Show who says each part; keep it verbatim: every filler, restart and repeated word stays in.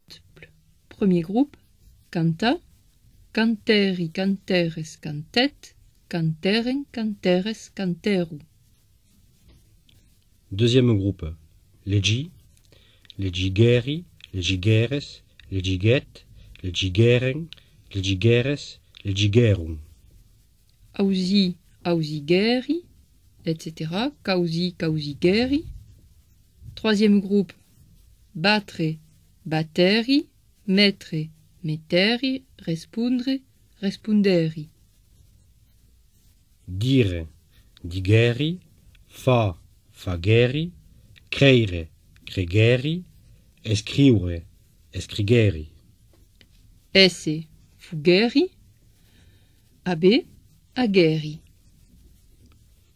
Speaker 1: multiples. Premier groupe, canta, canteri, canteres, cantet, canteren, canteres, canteru.
Speaker 2: Deuxième groupe, legi, legigeri, legigeres, legiget, legigeren, legigeres, legigerum.
Speaker 1: Ausi, ausigeri, et cetera. Causi, causigeri. Troisième groupe, battre, batteri, mettre, metteri, respondre, responderi.
Speaker 2: Dire, digeri, fa, fageri, creire, cregeri, escriure, escrigeri.
Speaker 1: Esse, fugeri, abe, ageri.